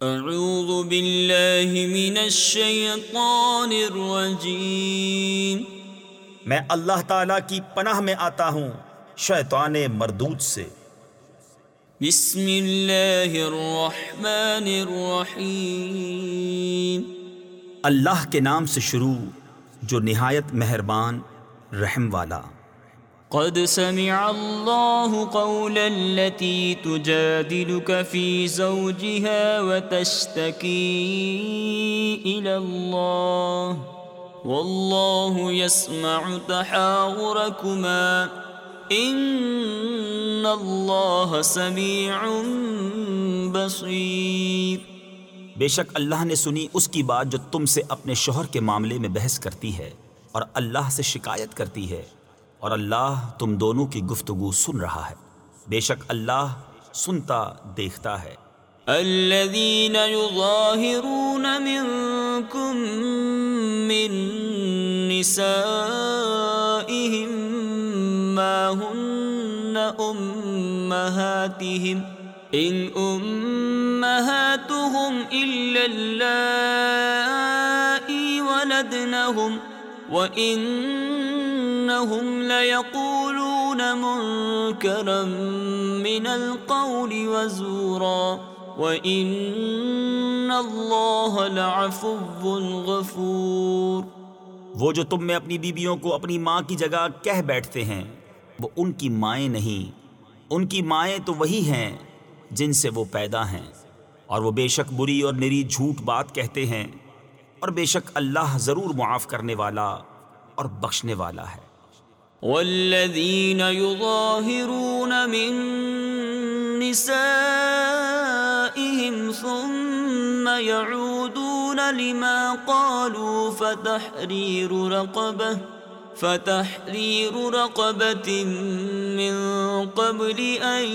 اعوذ باللہ من الشیطان الرجیم، میں اللہ تعالیٰ کی پناہ میں آتا ہوں شیطان مردود سے۔ بسم اللہ الرحمن الرحیم، اللہ کے نام سے شروع جو نہایت مہربان رحم والا۔ قد سمع اللہ قول التي تجادلك في زوجها وتشتكي إلى الله والله يسمع تحاوركما ان اللہ سمیع بصیر۔ بے شک اللہ نے سنی اس کی بات جو تم سے اپنے شوہر کے معاملے میں بحث کرتی ہے اور اللہ سے شکایت کرتی ہے، اور اللہ تم دونوں کی گفتگو سن رہا ہے۔ بے شک اللہ سنتا دیکھتا ہے۔ الذین یظاہرون منکم من نسائہم ما ہن امہاتہم ان امہاتہم الا اللائی ولدنہم وَإِنَّهُمْ لَيَقُولُونَ مُنكَرًا مِنَ الْقَوْلِ وَزُورًا وَإِنَّ اللَّهَ لَعَفُوٌّ غَفُورٌ۔ وہ جو تم میں اپنی بیویوں کو اپنی ماں کی جگہ کہہ بیٹھتے ہیں، وہ ان کی مائیں نہیں، ان کی مائیں تو وہی ہیں جن سے وہ پیدا ہیں، اور وہ بے شک بری اور نری جھوٹ بات کہتے ہیں، اور بے شک اللہ ضرور معاف کرنے والا اور بخشنے والا ہے۔ والذین یظاہرون من نسائہم ثم یعودون لما قالوا فتحریر رقبة من قبل ان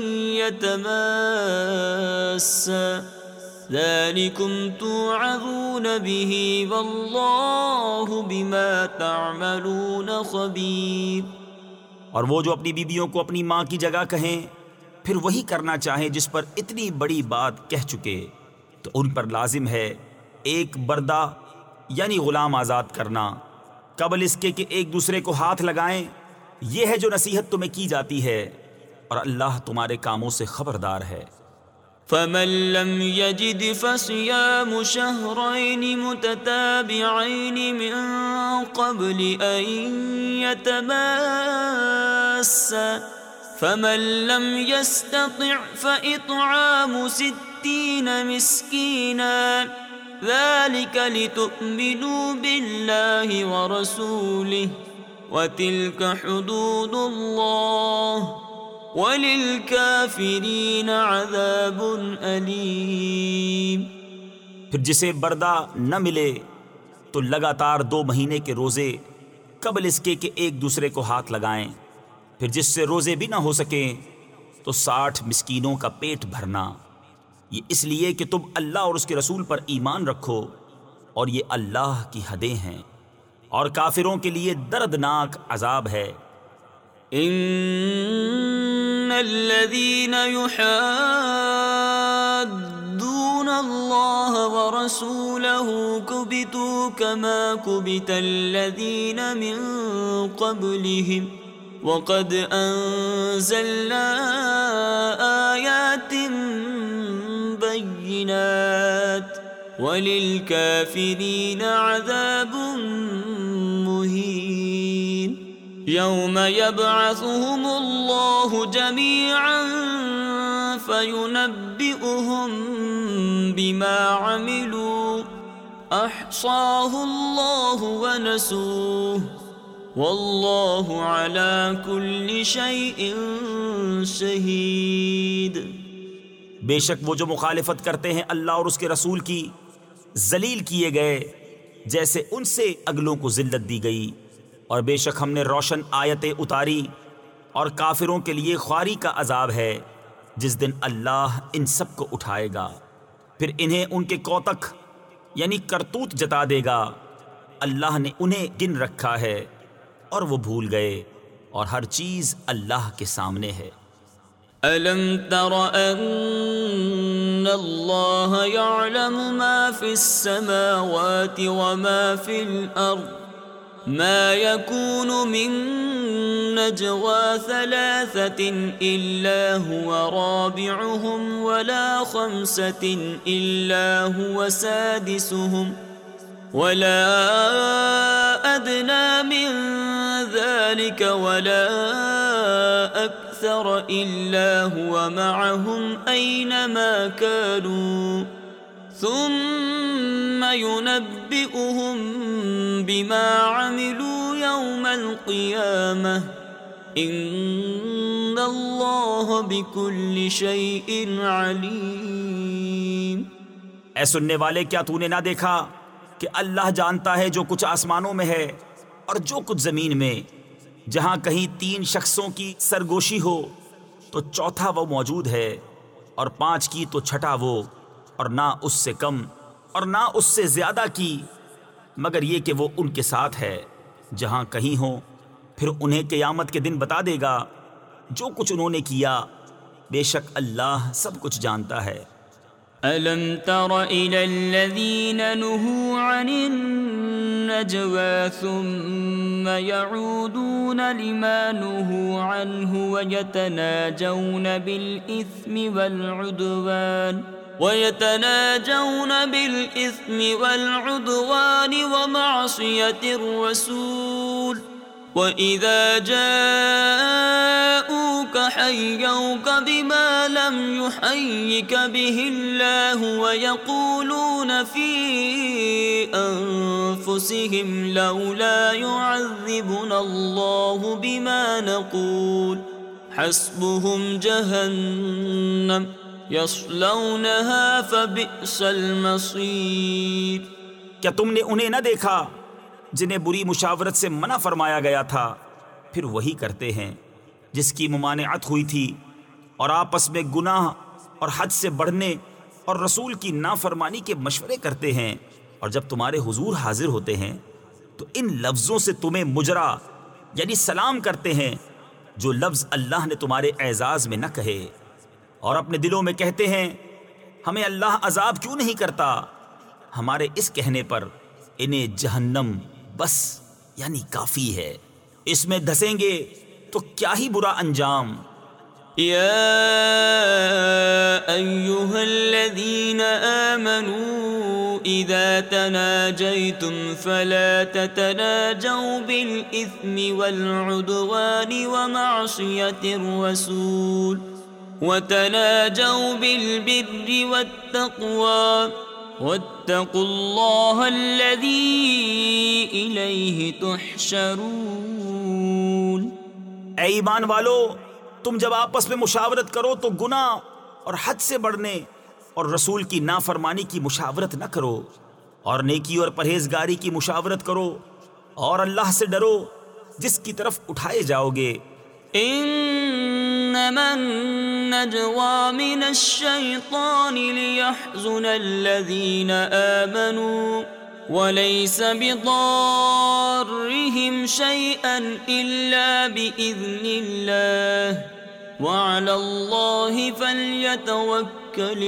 یتماسا ذالکم توعظون به واللہ بما تعملون خبیر۔ اور وہ جو اپنی بیویوں کو اپنی ماں کی جگہ کہیں پھر وہی کرنا چاہیں جس پر اتنی بڑی بات کہہ چکے، تو ان پر لازم ہے ایک بردہ یعنی غلام آزاد کرنا قبل اس کے کہ ایک دوسرے کو ہاتھ لگائیں۔ یہ ہے جو نصیحت تمہیں کی جاتی ہے، اور اللہ تمہارے کاموں سے خبردار ہے۔ فمن لم يجد فصيام شهرين متتابعين من قبل أن يتماسا فمن لم يستطع فإطعام 60 مسكينا ذلك لتؤمنوا بالله ورسوله وتلك حدود الله وَلِلْكَافِرِينَ عَذَابٌ أَلِيمٌ۔ پھر جسے بردہ نہ ملے تو لگاتار 2 مہینے کے روزے قبل اس کے کہ ایک دوسرے کو ہاتھ لگائیں، پھر جس سے روزے بھی نہ ہو سکیں تو 60 مسکینوں کا پیٹ بھرنا، یہ اس لیے کہ تم اللہ اور اس کے رسول پر ایمان رکھو، اور یہ اللہ کی حدیں ہیں، اور کافروں کے لیے دردناک عذاب ہے۔ ان الذين يحادون الله ورسوله كبتوا كما كبت الذين من قبلهم وقد انزلنا آيات بينات وللكافرين عذاب مهين۔ یوم یبعثهم اللہ جمیعا فینبئهم بما عملوا احصاہ اللہ ونسوہ واللہ علی کل شیء شہید۔ بے شک وہ جو مخالفت کرتے ہیں اللہ اور اس کے رسول کی، ذلیل کیے گئے جیسے ان سے اگلوں کو ذلت دی گئی، اور بے شک ہم نے روشن آیتیں اتاری، اور کافروں کے لیے خواری کا عذاب ہے جس دن اللہ ان سب کو اٹھائے گا، پھر انہیں ان کے کوتک یعنی کرتوت جتا دے گا۔ اللہ نے انہیں گن رکھا ہے اور وہ بھول گئے، اور ہر چیز اللہ کے سامنے ہے۔ ألم تر أن الله يعلم ما في السماوات وما في الأرض ما يكون من نجوى ثلاثة إلا هو رابعهم ولا خمسة إلا هو سادسهم ولا أدنى من ذلك ولا أكثر إلا هو معهم أينما كانوا ثم ينبئهم بما عملوا يوم القيامة إن الله بكل شيء عليم۔ اے سننے والے، کیا تو نے نہ دیکھا کہ اللہ جانتا ہے جو کچھ آسمانوں میں ہے اور جو کچھ زمین میں؟ جہاں کہیں 3 شخصوں کی سرگوشی ہو تو چوتھا وہ موجود ہے، اور 5 کی تو چھٹا وہ، اور نہ اس سے کم اور نہ اس سے زیادہ کی، مگر یہ کہ وہ ان کے ساتھ ہے جہاں کہیں ہو۔ پھر انہیں قیامت کے دن بتا دے گا جو کچھ انہوں نے کیا، بے شک اللہ سب کچھ جانتا ہے۔ ألم تر إلى الذين نهوا عن النجوى ثم يعودون لما نهوا عنه ويتناجون بالإثم والعدوان ومعصية الرسول وَإِذَا جَاءُوكَ حَيَّوْكَ بِمَا لَمْ يُحَيِّكَ بِهِ اللَّهُ وَيَقُولُونَ فِي أَنفُسِهِمْ لَوْلَا يُعَذِّبُنَا اللَّهُ بِمَا نَقُولُ حَسْبُهُمْ جَهَنَّمُ يَصْلَوْنَهَا فَبِئْسَ الْمَصِيرُ۔ کیا تم نے انہیں نہ دیکھا جنہیں بری مشاورت سے منع فرمایا گیا تھا، پھر وہی کرتے ہیں جس کی ممانعت ہوئی تھی، اور آپس میں گناہ اور حد سے بڑھنے اور رسول کی نافرمانی کے مشورے کرتے ہیں، اور جب تمہارے حضور حاضر ہوتے ہیں تو ان لفظوں سے تمہیں مجرا یعنی سلام کرتے ہیں جو لفظ اللہ نے تمہارے اعزاز میں نہ کہے، اور اپنے دلوں میں کہتے ہیں ہمیں اللہ عذاب کیوں نہیں کرتا۔ ہمارے اس کہنے پر انہیں جہنم بس یعنی کافی ہے، اس میں دھسیں گے تو کیا ہی برا انجام۔ یا ایہا الذین آمنوا اذا تناجیتم فلا تتناجوا بالإثم والعدوان ومعصیة الرسول وتناجوا بالبر والتقوى واتقوا اللہ الذی الیہ تحشرون۔ اے ایمان والو، تم جب آپس میں مشاورت کرو تو گناہ اور حد سے بڑھنے اور رسول کی نافرمانی کی مشاورت نہ کرو، اور نیکی اور پرہیزگاری کی مشاورت کرو، اور اللہ سے ڈرو جس کی طرف اٹھائے جاؤ گے۔ انما النجوى من الشيطان ليحزن الذين آمنوا وليس بضارهم شيئا إلا بإذن الله وعلى الله فليتوكل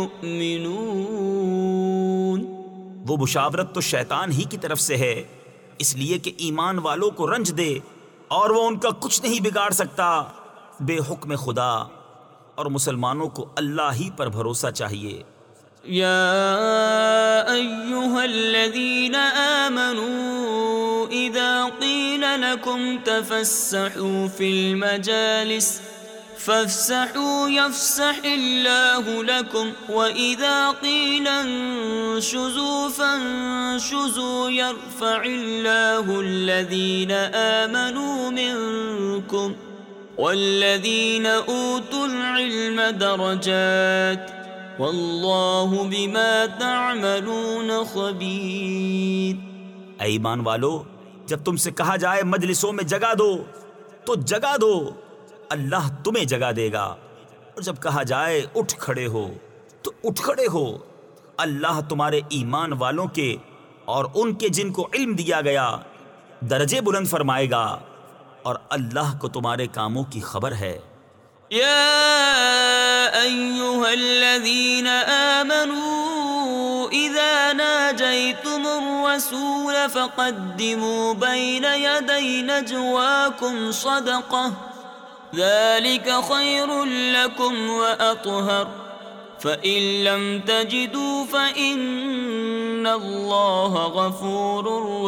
المؤمنون۔ وہ مشاورت تو شیطان ہی کی طرف سے ہے، اس لیے کہ ایمان والوں کو رنج دے، اور وہ ان کا کچھ نہیں بگاڑ سکتا بے حکم خدا، اور مسلمانوں کو اللہ ہی پر بھروسہ چاہیے۔ یا ایہا الذین آمنوا اذا قیل لکم تفسحوا فی المجالس فافسحوا یفسح اللہ لکم وَإِذَا قِيلَ انشُزُوا فانشُزُوا يَرْفَعِ اللَّهُ الَّذِينَ آمَنُوا مِنكُمْ وَالَّذِينَ أُوتُوا الْعِلْمَ دَرَجَاتٍ وَاللَّهُ بِمَا تَعْمَلُونَ خَبِيرٌ۔ اے ایمان والو، جب تم سے کہا جائے مجلسوں میں جگہ دو تو جگہ دو، اللہ تمہیں جگہ دے گا، اور جب کہا جائے اٹھ کھڑے ہو تو اٹھ کھڑے ہو، اللہ تمہارے ایمان والوں کے اور ان کے جن کو علم دیا گیا درجے بلند فرمائے گا، اور اللہ کو تمہارے کاموں کی خبر ہے۔ يا أيها الذين آمنوا إذا ناجيتم الرسول فقدموا بين يدي نجواكم صدقة ذلك خير لكم وأطهر فإن لم تجدوا فإن الله غفور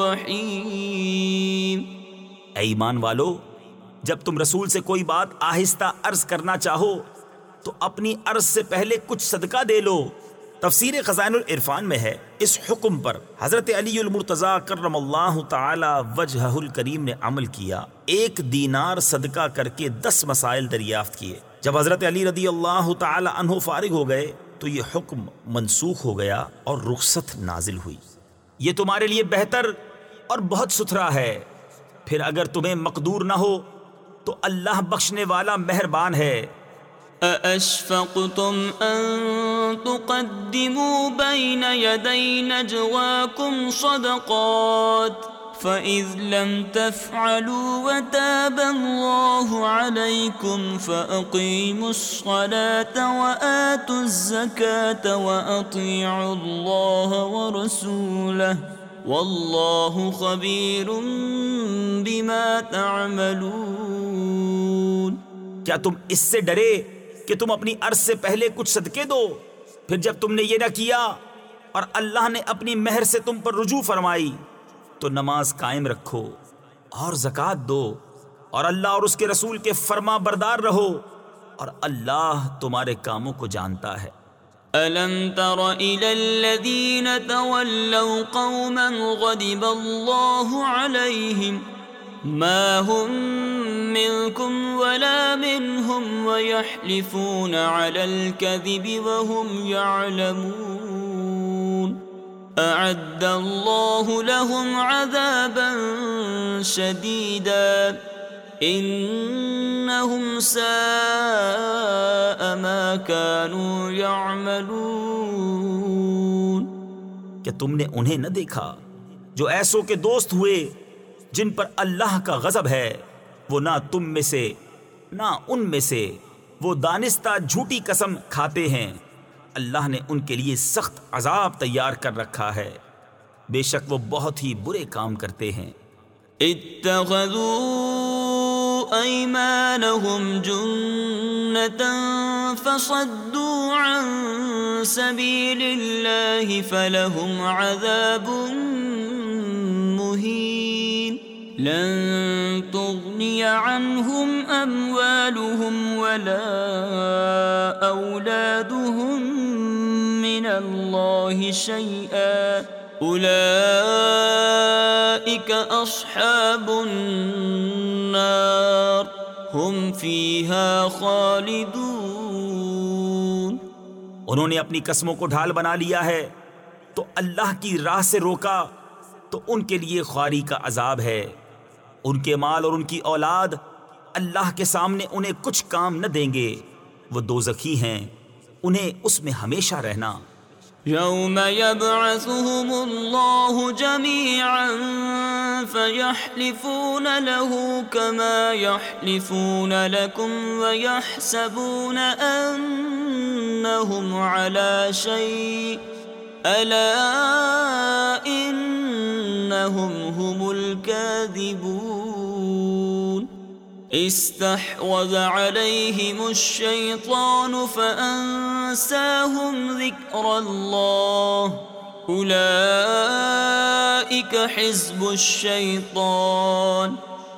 رحيم. اے ایمان والو، جب تم رسول سے کوئی بات آہستہ عرض کرنا چاہو تو اپنی عرض سے پہلے کچھ صدقہ دے لو. تفسیر خزائن العرفان میں ہے اس حکم پر حضرت علی المرتضیٰ کرم اللہ تعالی وجہہ الکریم نے عمل کیا. 1 دینار صدقہ کر کے 10 مسائل دریافت کیے. جب حضرت علی رضی اللہ تعالی عنہ فارغ ہو گئے تو یہ حکم منسوخ ہو گیا اور رخصت نازل ہوئی. یہ تمہارے لیے بہتر اور بہت ستھرا ہے. پھر اگر تمہیں مقدور نہ ہو تو اللہ بخشنے والا مہربان ہے. أَأَشْفَقْتُمْ أَن تُقَدِّمُوا بَيْنَ يَدَيْ نَجْوَاكُمْ صَدَقَاتٍ فَإِذْ لَمْ تَفْعَلُوا وَتَابَ اللَّهُ عَلَيْكُمْ فَأَقِيمُوا الصَّلَاةَ وَآتُوا الزَّكَاةَ وَأَطِيعُوا اللَّهَ وَرَسُولَهُ وَاللَّهُ خَبِيرٌ بِمَا تَعْمَلُونَ. کیا تم اس سے ڈرے کہ تم اپنی عرض سے پہلے کچھ صدقے دو؟ پھر جب تم نے یہ نہ کیا اور اللہ نے اپنی مہر سے تم پر رجوع فرمائی تو نماز قائم رکھو اور زکوٰۃ دو اور اللہ اور اس کے رسول کے فرما بردار رہو اور اللہ تمہارے کاموں کو جانتا ہے. أَلَمْ تَرَ إِلَى الَّذِينَ تَوَلَّوْا قَوْمًا غَضِبَ اللَّهُ عَلَيْهِمْ مَا هُمْ مِنْكُمْ وَلَا مِنْهُمْ وَيَحْلِفُونَ عَلَى الْكَذِبِ وَهُمْ يَعْلَمُونَ أَعَدَّ اللَّهُ لَهُمْ عَذَابًا شَدِيدًا إِنَّهُمْ سَاءَ مَا كَانُوا يَعْمَلُونَ. کہ تم نے انہیں نہ دیکھا جو ایسوں کے دوست ہوئے جن پر اللہ کا غضب ہے؟ وہ نہ تم میں سے نہ ان میں سے، وہ دانستہ جھوٹی قسم کھاتے ہیں. اللہ نے ان کے لیے سخت عذاب تیار کر رکھا ہے، بے شک وہ بہت ہی برے کام کرتے ہیں. اتخذوا أيمانهم جنة فصدوا عن سبيل الله فلهم عذاب مهين. لن تغني عنهم أموالهم ولا أولادهم من الله شيئا أولئك أصحاب النار هم فيها خالدون. انہوں نے اپنی قسموں کو ڈھال بنا لیا ہے تو اللہ کی راہ سے روکا تو ان کے لیے خواری کا عذاب ہے. ان کے مال اور ان کی اولاد اللہ کے سامنے انہیں کچھ کام نہ دیں گے، وہ دوزخی ہیں، انہیں اس میں ہمیشہ رہنا. يوم يبعثهم الله جميعا فيحلفون له كما يحلفون لكم ويحسبون أنهم على شيء ألا إنهم هم الكاذبون. استحوذ عليهم الشيطان فأنساهم ذكر الله أولئك حزب الشيطان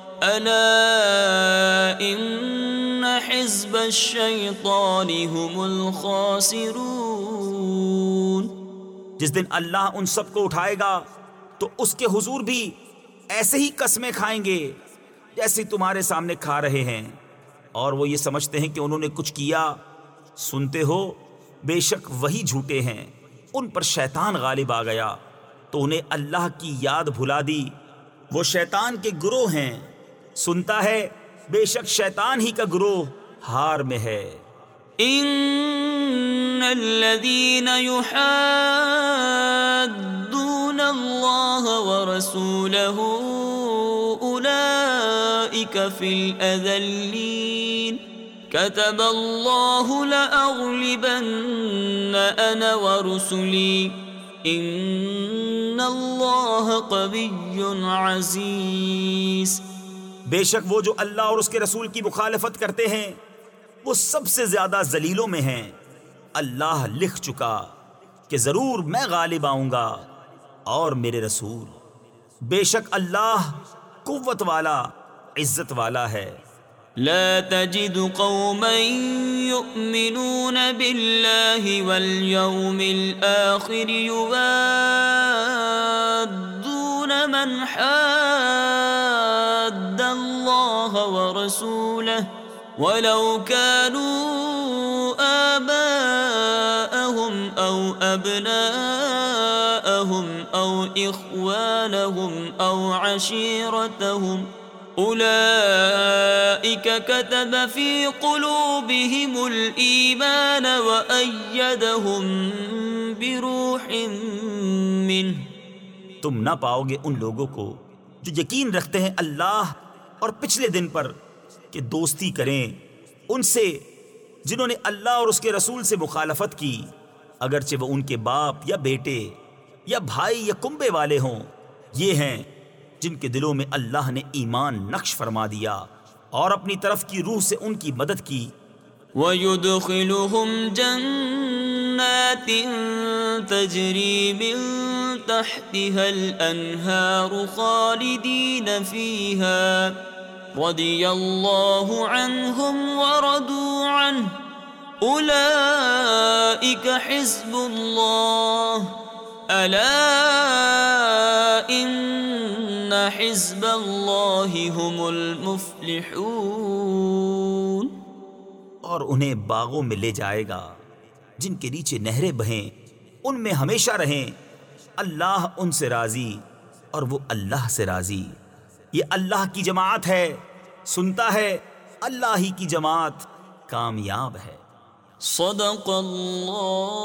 ألا إن حزب الشيطان هم الخاسرون. جس دن اللہ ان سب کو اٹھائے گا تو اس کے حضور بھی ایسے ہی قسمیں کھائیں گے جیسے تمہارے سامنے کھا رہے ہیں، اور وہ یہ سمجھتے ہیں کہ انہوں نے کچھ کیا. سنتے ہو بے شک وہی جھوٹے ہیں. ان پر شیطان غالب آ گیا تو انہیں اللہ کی یاد بھلا دی. وہ شیطان کے گروہ ہیں. سنتا ہے بے شک شیطان ہی کا گروہ ہار میں ہے. ان الذين يحادون الله ورسوله اولئك في الاذلين كتب الله لأغلبن أنا ورسلي إن الله قوي عزيز. بے شک وہ جو اللہ اور اس کے رسول کی مخالفت کرتے ہیں وہ سب سے زیادہ ذلیلوں میں ہیں. اللہ لکھ چکا کہ ضرور میں غالب آؤں گا اور میرے رسول. بے شک اللہ قوت والا عزت والا ہے. لا تجد قوما يؤمنون بالله واليوم الآخر يوادون من حاد الله ورسوله ولو كانوا آباءهم أو أبناءهم أو إخوانهم أو عشيرتهم أولئك كتب في قلوبهم الإيمان وأيدهم بروح منه. تم نہ پاؤ گے ان لوگوں کو جو یقین رکھتے ہیں اللہ اور پچھلے دن پر کہ دوستی کریں ان سے جنہوں نے اللہ اور اس کے رسول سے مخالفت کی، اگرچہ وہ ان کے باپ یا بیٹے یا بھائی یا کنبے والے ہوں. یہ ہیں جن کے دلوں میں اللہ نے ایمان نقش فرما دیا اور اپنی طرف کی روح سے ان کی مدد کی. وَيُدْخِلُهُمْ جَنَّاتٍ تَجْرِي مِن تَحْتِهَا الْأَنْهَارُ خَالِدِينَ فِيهَا رَضِيَ اللَّهُ عَنْهُمْ وَرَضُوا عَنْهُ أُولَئِكَ حِزْبُ اللَّهِ أَلَا إِنَّ حِزْبَ اللَّهِ هُمُ الْمُفْلِحُونَ. اور انہیں باغوں میں لے جائے گا جن کے نیچے نہریں بہیں، ان میں ہمیشہ رہیں. اللہ ان سے راضی اور وہ اللہ سے راضی. یہ اللہ کی جماعت ہے، سنتا ہے اللہ ہی کی جماعت کامیاب ہے. صدق اللہ